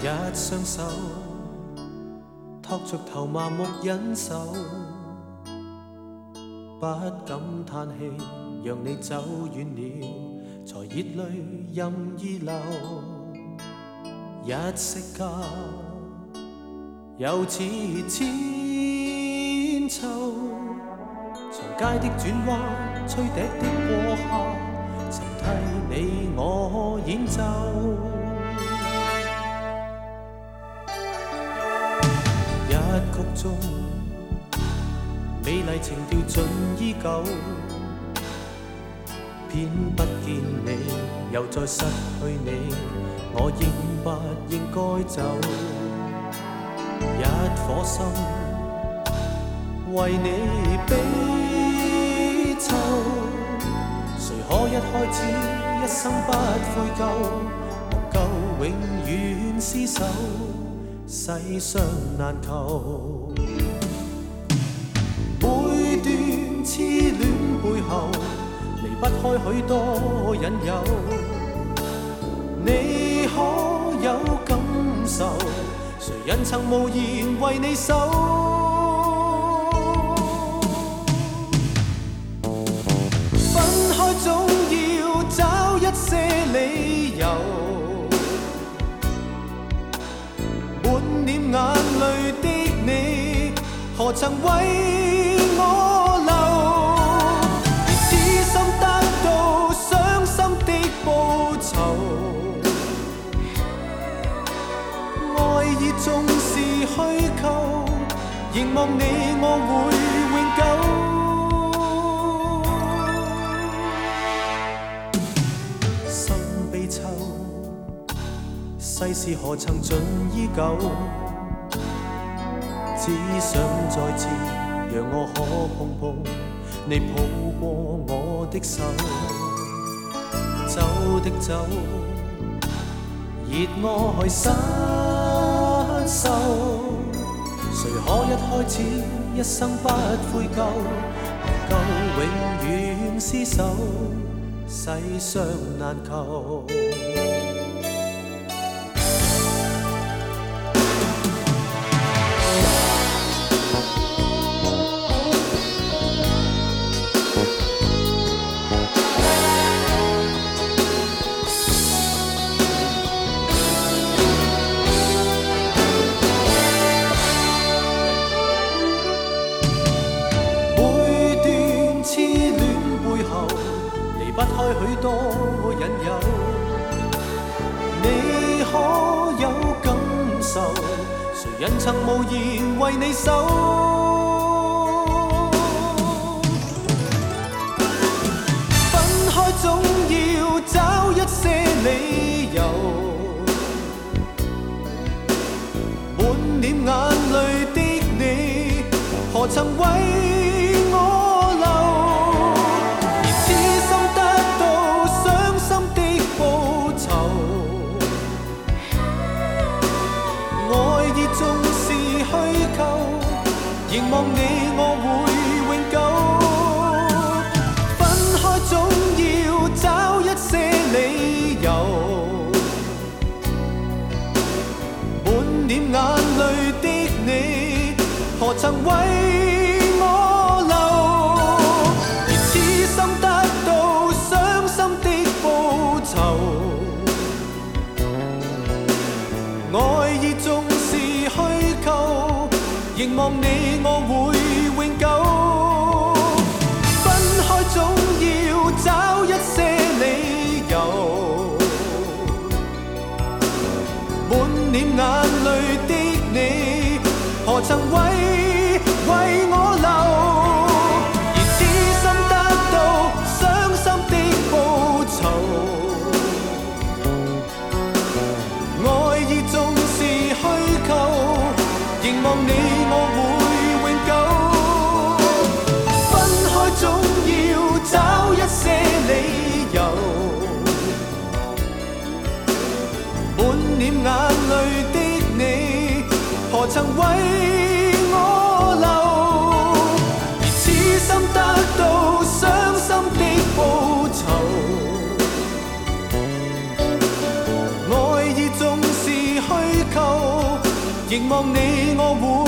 一雙手托着頭麻木忍受，不敢嘆氣，讓你走遠了，才熱淚任意流。一息間又似千秋，長街的轉彎，吹笛的過客，曾替你我演奏。一曲中，美麗情調盡依舊，偏不見你，又再失去你，我應不應該走？一顆心為你悲秋，誰可一開始一生不悔疚，能夠永遠廝守，世上難求。每段痴戀背後，離不開許多引誘，你可有感受？誰人曾無言為你守？分開總要找一些理由，滿臉眼淚的你，何曾為我流？而痴心得到傷心的報酬，愛意縱是虛構，凝望你我會永久。心悲秋，世事何曾盡依舊，只想再次讓我可碰碰你抱過我的手。走的走，熱愛失守，誰可一開始一生不悔疚，能夠永遠廝守，世上難求。不開許多引誘，你可有感受？誰人曾無言為你守？分開總要找一些理由，滿臉眼淚的你，何曾為我流？凝望你我會永久，分開總要找一些理由，滿臉眼淚的你，何曾為我流？而痴心得到傷心的報酬，愛意縱是虛構，凝望你我會永久。分開總要找一些理由，滿臉眼淚的你，何曾為我流？而痴心得到傷心的報酬，愛意縱是虛構，凝望你我會永久。分開總要找一些理由，滿臉眼淚的你，何曾為我流？而痴心得到傷心的報酬，愛意縱是虛構。 凝望你，我